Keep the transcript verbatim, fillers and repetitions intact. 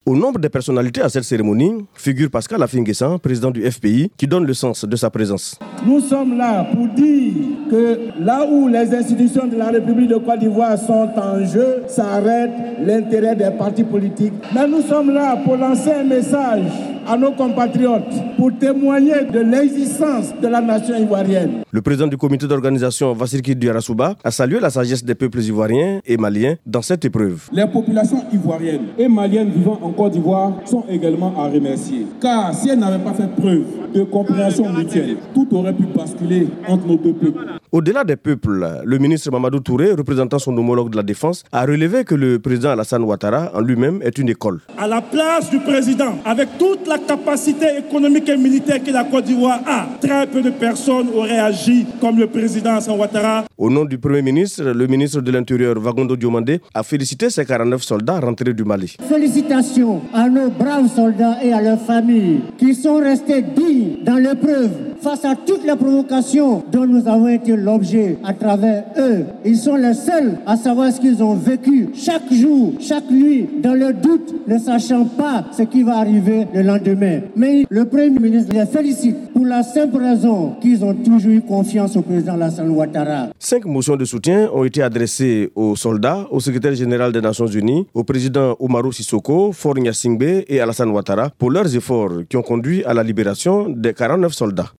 Au nombre des personnalités à cette cérémonie figure Pascal Affi-N'Guessan, président du F P I, qui donne le sens de sa présence. Nous sommes là pour dire que là où les institutions de la République de Côte d'Ivoire sont en jeu, ça arrête l'intérêt des partis politiques. Mais nous sommes là pour lancer un message à nos compatriotes, pour témoigner de l'existence de la nation ivoirienne. Le président du comité d'organisation, Vassirki Diarasouba, a salué la sagesse des peuples ivoiriens et maliens dans cette épreuve. Les populations ivoiriennes et maliennes vivant en Côte d'Ivoire sont également à remercier. Car si elles n'avaient pas fait preuve de compréhension mutuelle, tout aurait pu basculer entre nos deux peuples. Au-delà des peuples, le ministre Mamadou Touré, représentant son homologue de la Défense, a relevé que le président Alassane Ouattara en lui-même est une école. À la place du président, avec toute la capacité économique et militaire que la Côte d'Ivoire a, très peu de personnes auraient agi comme le président Alassane Ouattara. Au nom du Premier ministre, le ministre de l'Intérieur, Vagondo Diomandé, a félicité ses quarante-neuf soldats rentrés du Mali. Félicitations à nos braves soldats et à leurs familles qui sont restés dignes dans l'épreuve face à toutes les provocations dont nous avons été l'objet à travers eux. Ils sont les seuls à savoir ce qu'ils ont vécu chaque jour, chaque nuit, dans le doute, ne sachant pas ce qui va arriver le lendemain. Mais le Premier ministre les félicite pour la simple raison qu'ils ont toujours eu confiance au président Alassane Ouattara. Cinq motions de soutien ont été adressées aux soldats, au secrétaire général des Nations Unies, au président Oumarou Sissoko, Faure Gnassingbé et Alassane Ouattara pour leurs efforts qui ont conduit à la libération des quarante-neuf soldats.